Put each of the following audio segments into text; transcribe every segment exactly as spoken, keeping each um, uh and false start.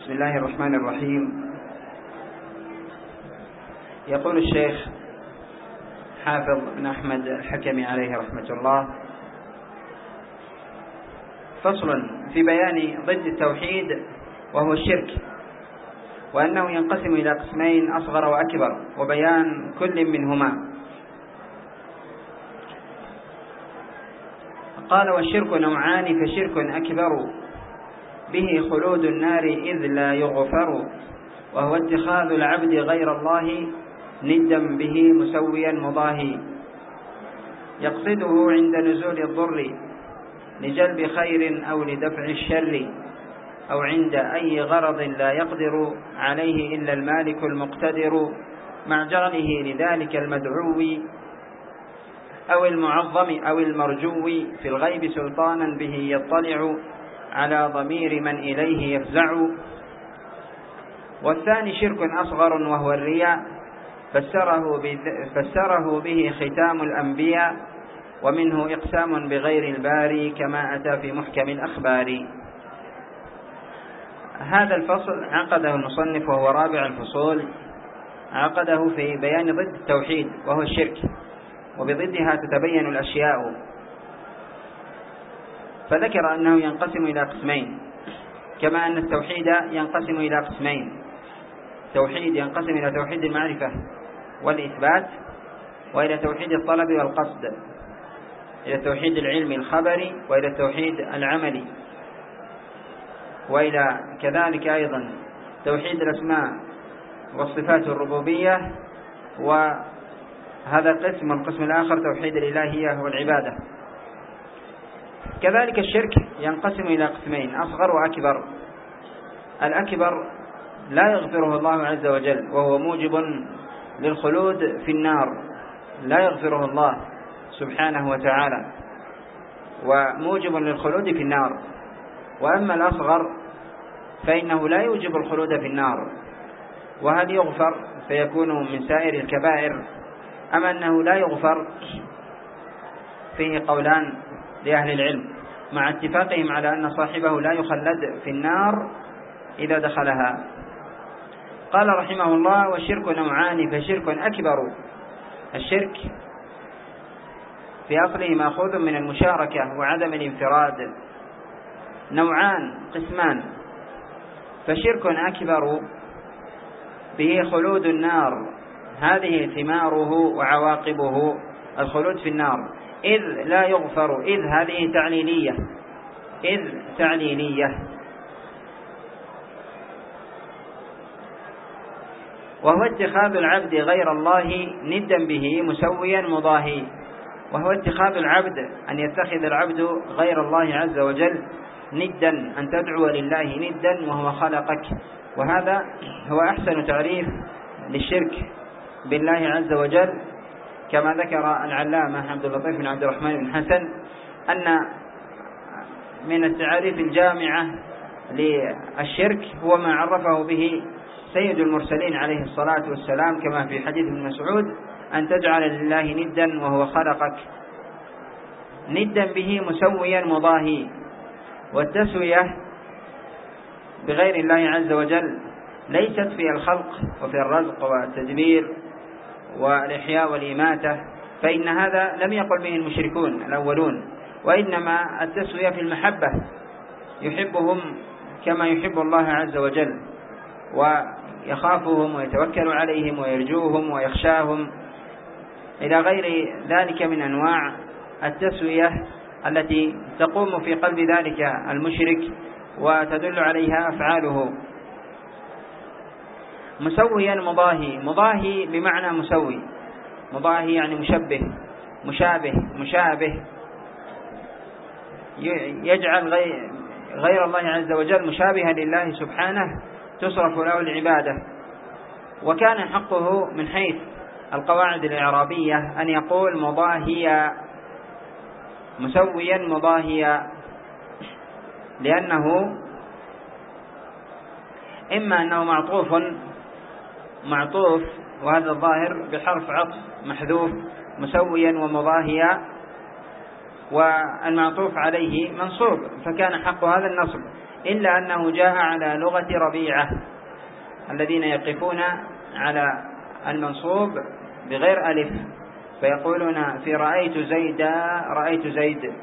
بسم الله الرحمن الرحيم. يقول الشيخ حافظ بن أحمد الحكمي عليه رحمة الله: فصل في بيان ضد التوحيد وهو الشرك، وأنه ينقسم إلى قسمين: أصغر وأكبر، وبيان كل منهما. قال: والشرك نوعان: فشرك أكبر به خلود النار إذ لا يغفر، وهو اتخاذ العبد غير الله ندا به مسويا مضاهي، يقصده عند نزول الضر لجلب خير أو لدفع الشر، أو عند أي غرض لا يقدر عليه إلا المالك المقتدر، مع جعله لذلك المدعو أو المعظم أو المرجو في الغيب سلطانا به يطلع على ضمير من إليه يفزع. والثاني شرك أصغر وهو الرياء، فسره, فسره به ختام الأنبياء، ومنه إقسام بغير الباري كما أتى في محكم الأخبار. هذا الفصل عقده المصنف وهو رابع الفصول، عقده في بيان ضد التوحيد وهو الشرك، وبضدها تتبين الأشياء. فذكر أنه ينقسم إلى قسمين، كما أن التوحيد ينقسم إلى قسمين: توحيد ينقسم إلى توحيد المعرفة والإثبات، وإلى توحيد الطلب والقصد، إلى توحيد العلم الخبري، وإلى التوحيد العملي، وإلى كذلك أيضا توحيد الأسماء والصفات الربوبية، وهذا قسم. والقسم الآخر توحيد الإلهية والعبادة. كذلك الشرك ينقسم إلى قسمين: أصغر وأكبر. الأكبر لا يغفره الله عز وجل، وهو موجب للخلود في النار، لا يغفره الله سبحانه وتعالى، وموجب للخلود في النار. وأما الأصغر فإنه لا يوجب الخلود في النار، وهل يغفر فيكون من سائر الكبائر، أما أنه لا يغفر فيه قولان لأهل العلم، مع اتفاقهم على أن صاحبه لا يخلد في النار إذا دخلها. قال رحمه الله: والشرك نوعان: فشرك أكبر. الشرك في أصله مأخوذ من المشاركة وعدم الانفراد. نوعان، قسمان: فشرك أكبر به خلود النار، هذه ثماره وعواقبه الخلود في النار، إذ لا يغفر. إذ هذه تعليلية، إذ تعليلية. وهو اتخاذ العبد غير الله ندا به مسويا مضاهي. وهو اتخاذ العبد، أن يتخذ العبد غير الله عز وجل ندا، أن تدعو لله ندا وهو خلقك. وهذا هو أحسن تعريف للشرك بالله عز وجل، كما ذكر العلامة عبد اللطيف بن عبد الرحمن بن حسن أن من التعاريف الجامعة للشرك هو ما عرفه به سيد المرسلين عليه الصلاة والسلام، كما في حديث ابن مسعود: أن تجعل لله ندا وهو خلقك. ندا به مسويا مضاهي. والتسوية بغير الله عز وجل ليست في الخلق وفي الرزق والتدبير والإحياء والإماتة، فإن هذا لم يقل به المشركون الأولون، وإنما التسوية في المحبة، يحبهم كما يحب الله عز وجل، ويخافهم ويتوكل عليهم ويرجوهم ويخشاهم، إلى غير ذلك من أنواع التسوية التي تقوم في قلب ذلك المشرك وتدل عليها أفعاله. مسويا مضاهي. مضاهي بمعنى مسوي. مضاهي يعني مشبه، مشابه، مشابه، يجعل غير الله عز وجل مشابها لله سبحانه تصرف له العبادة. وكان حقه من حيث القواعد الإعرابية أن يقول مضاهيا، مسويا مضاهيا، لأنه إما أنه معطوف معطوف وهذا الظاهر بحرف عطف محذوف، مسويا ومضاهيا، والمعطوف عليه منصوب، فكان حق هذا النصب. إلا أنه جاء على لغة ربيعة الذين يقفون على المنصوب بغير ألف، فيقولون في رأيت زيدا رأيت زيد،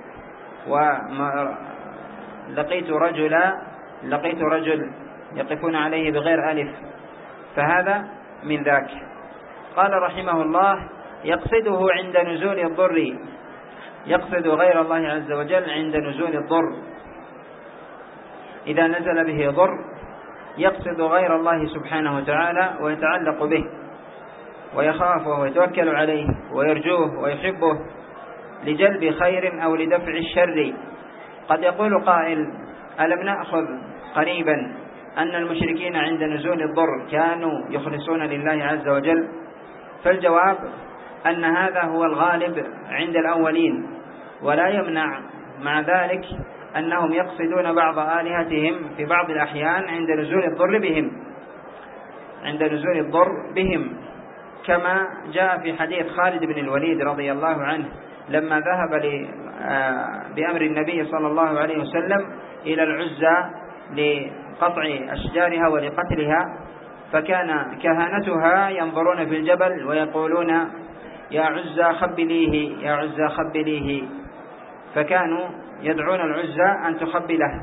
ولقيت رجلا لقيت رجل، يقفون عليه بغير ألف، فهذا من ذاك. قال رحمه الله: يقصده عند نزول الضر، يقصد غير الله عز وجل عند نزول الضر، إذا نزل به ضر يقصد غير الله سبحانه وتعالى ويتعلق به ويخافه ويتوكل عليه ويرجوه ويحبه لجلب خير أو لدفع الشر. قد يقول قائل: ألم نأخذ قريبا أن المشركين عند نزول الضر كانوا يخلصون لله عز وجل؟ فالجواب أن هذا هو الغالب عند الأولين، ولا يمنع مع ذلك أنهم يقصدون بعض آلهتهم في بعض الأحيان عند نزول الضر بهم عند نزول الضر بهم كما جاء في حديث خالد بن الوليد رضي الله عنه لما ذهب بأمر النبي صلى الله عليه وسلم إلى العزى لقطع أشجارها ولقتلها، فكان كهنتها ينظرون في الجبل ويقولون: يا عزى خبليه يا عزى خبليه، فكانوا يدعون العزى أن تخبله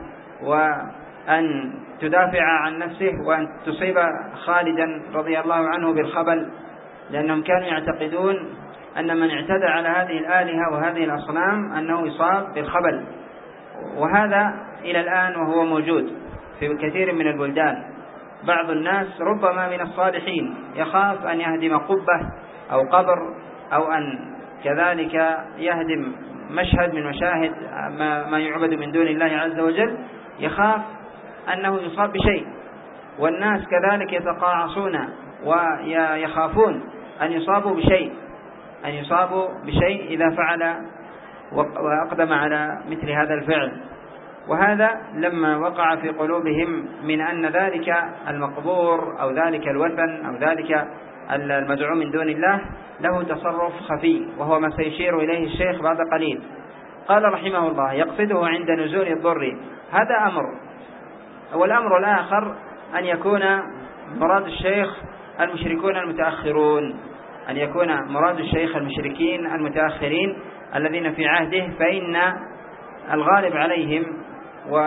وأن تدافع عن نفسه وأن تصيب خالدا رضي الله عنه بالخبل، لأنهم كانوا يعتقدون أن من اعتدى على هذه الآلهة وهذه الأصنام أنه يصاب بالخبل. وهذا إلى الآن وهو موجود في كثير من البلدان. بعض الناس ربما من الصالحين يخاف أن يهدم قبة أو قبر أو أن كذلك يهدم مشهد من مشاهد ما يعبد من دون الله عز وجل، يخاف أنه يصاب بشيء، والناس كذلك يتقاعصون ويخافون أن يصابوا بشيء أن يصابوا بشيء إذا فعل وأقدم على مثل هذا الفعل. وهذا لما وقع في قلوبهم من أن ذلك المقبور أو ذلك الوثن أو ذلك المدعو من دون الله له تصرف خفي، وهو ما سيشير إليه الشيخ بعد قليل. قال رحمه الله: يقصده عند نزول الضر، هذا أمر. والأمر الآخر أن يكون مراد الشيخ المشركون المتأخرون، أن يكون مراد الشيخ المشركين المتأخرين الذين في عهده، فإن الغالب عليهم و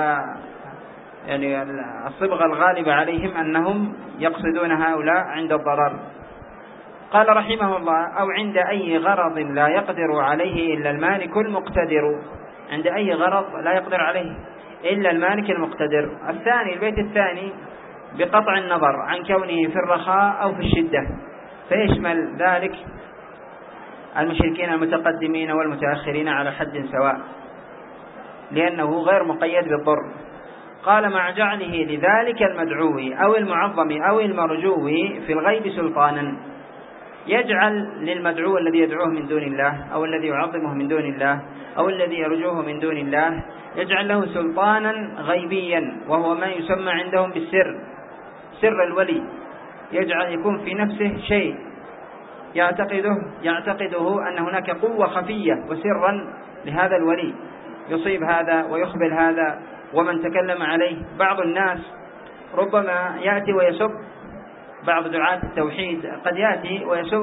يعني الصبغة الغالبة عليهم أنهم يقصدون هؤلاء عند الضرر. قال رحمه الله: أو عند أي غرض لا يقدر عليه إلا المالك المقتدر، عند أي غرض لا يقدر عليه إلا المالك المقتدر. الثاني البيت الثاني بقطع النظر عن كونه في الرخاء أو في الشدة، فيشمل ذلك المشركين المتقدمين والمتأخرين على حد سواء، لأنه غير مقيد بالضر. قال: مع جعله لذلك المدعو أو المعظم أو المرجو في الغيب سلطانا، يجعل للمدعو الذي يدعوه من دون الله أو الذي يعظمه من دون الله أو الذي يرجوه من دون الله، يجعل له سلطانا غيبيا، وهو ما يسمى عندهم بالسر، سر الولي، يجعل يكون في نفسه شيء يعتقده يعتقده أن هناك قوة خفية وسرا لهذا الولي يصيب هذا ويخبل هذا ومن تكلم عليه. بعض الناس ربما يأتي ويسب، بعض دعاة التوحيد قد يأتي ويسب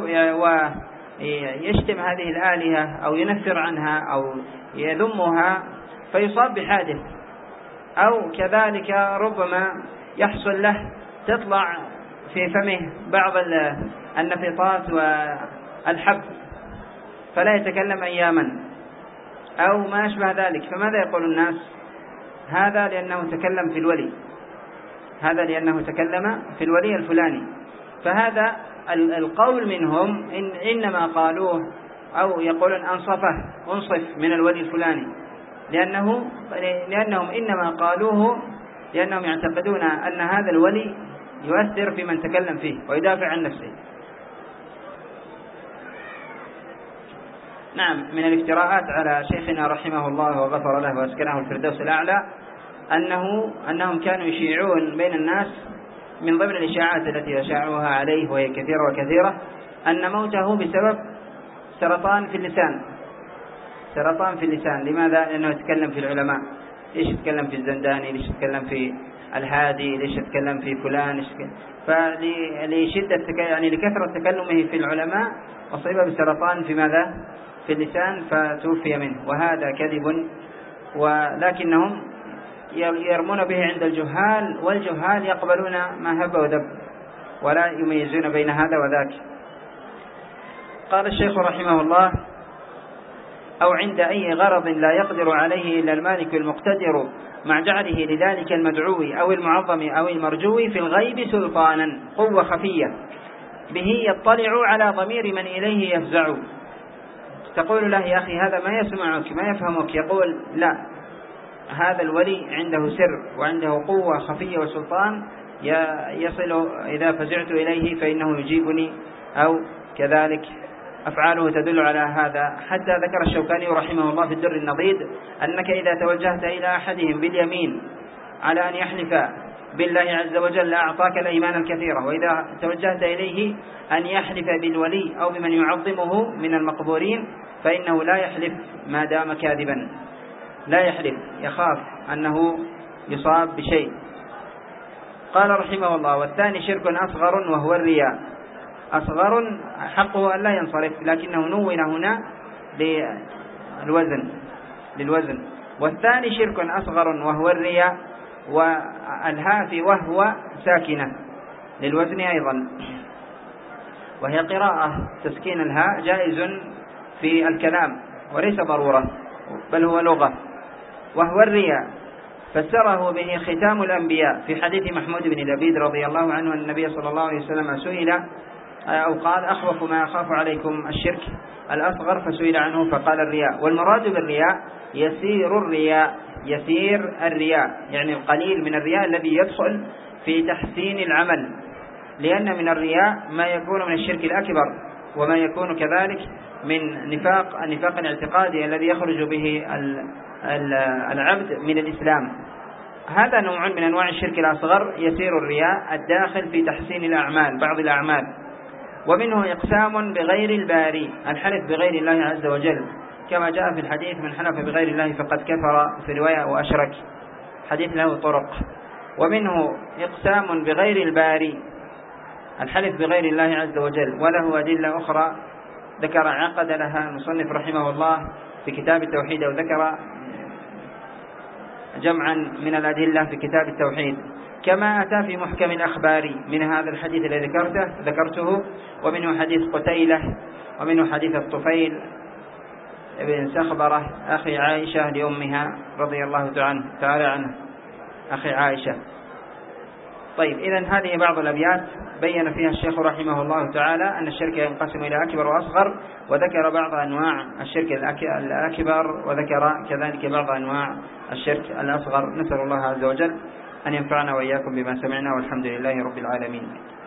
ويشتم هذه الآلهة أو ينفر عنها أو يذمها فيصاب بحادث، أو كذلك ربما يحصل له تطلع في فمه بعض النفطات والحب فلا يتكلم أياما أو ما أشبه ذلك. فماذا يقول الناس؟ هذا لأنه تكلم في الولي، هذا لأنه تكلم في الولي الفلاني. فهذا القول منهم إن إنما قالوه أو يقولون أنصفه أنصف من الولي الفلاني، لأنه لأنهم إنما قالوه لأنهم يعتقدون أن هذا الولي يؤثر في من تكلم فيه ويدافع عن نفسه. نعم، من الافتراءات على شيخنا رحمه الله وغفر له وأسكنه الفردوس الأعلى أنه أنهم كانوا يشيعون بين الناس من ضمن الإشاعات التي أشاعوها عليه وهي كثيرة وكثيرة أن موته بسبب سرطان في اللسان، سرطان في اللسان. لماذا؟ لأنه يتكلم في العلماء. ليش يتكلم في الزنداني، ليش يتكلم في الهادي، ليش يتكلم في فلان، فلشدة يعني لكثرة تكلمه في العلماء أصيب بسرطان في ماذا؟ في اللسان فتوفي منه، وهذا كذب، ولكنهم يرمون به عند الجهال، والجهال يقبلون ما هب ودب ولا يميزون بين هذا وذاك. قال الشيخ رحمه الله: أو عند أي غرض لا يقدر عليه إلا المالك المقتدر، مع جعله لذلك المدعو أو المعظم أو المرجو في الغيب سلطانا، قوة خفية به يطلع على ضمير من إليه يفزع. تقول له: يا أخي هذا ما يسمعك ما يفهمك، يقول: لا، هذا الولي عنده سر وعنده قوة خفية وسلطان يصل إذا فزعت إليه فإنه يجيبني، أو كذلك أفعاله تدل على هذا. حتى ذكر الشوكاني رحمه الله في الدر النضيد أنك إذا توجهت إلى أحدهم باليمين على أن يحلف بالله عز وجل أعطاك الأيمان الكثيرة، وإذا توجهت إليه أن يحلف بالولي أو بمن يعظمه من المقبورين فإنه لا يحلف ما دام كاذبا، لا يحلف، يخاف أنه يصاب بشيء. قال رحمه الله: والثاني شرك أصغر وهو الرياء. أصغر حقه أن لا ينصرف، لكنه نون هنا للوزن للوزن والثاني شرك أصغر وهو الرياء، والهاء في وهو ساكنة للوزن أيضا، وهي قراءة تسكين الهاء جائز في الكلام وليس ضرورة بل هو لغة. وهو الرياء فسره به ختام الأنبياء في حديث محمود بن لبيد رضي الله عنه أن النبي صلى الله عليه وسلم سئل أو قال: أخوف ما أخاف عليكم الشرك الأصغر، فسئل عنه فقال: الرياء. والمراد بالرياء يسير الرياء، يسير الرياء يعني القليل من الرياء الذي يدخل في تحسين العمل، لأن من الرياء ما يكون من الشرك الأكبر، وما يكون كذلك من نفاق النفاق الاعتقادي الذي يخرج به العبد من الإسلام. هذا نوع من أنواع الشرك الأصغر، يسير الرياء الداخل في تحسين الأعمال، بعض الأعمال. ومنه إقسام بغير الباري، الحلف بغير الله عز وجل، كما جاء في الحديث: من حلف بغير الله فقد كفر، في رواية وأشرك، حديث له طرق. ومنه إقسام بغير الباري، الحلف بغير الله عز وجل، وله أدلة أخرى ذكر عقد لها المصنف رحمه الله في كتاب التوحيد، وذكر جمعا من الأدلة في كتاب التوحيد، كما أتى في محكم الأخبار من هذا الحديث الذي ذكرته ذكرته ومنه حديث قتيلة، ومنه حديث الطفيل ابن سخبرة أخي عائشة لأمها رضي الله تعالى عنه، أخي عائشة. طيب، إذن هذه بعض الأبيات بين فيها الشيخ رحمه الله تعالى أن الشرك ينقسم إلى أكبر وأصغر، وذكر بعض أنواع الشرك الأكبر، وذكر كذلك بعض أنواع الشرك الأصغر. نسأل الله عز وجل أن ينفعنا وإياكم بما سمعنا، والحمد لله رب العالمين.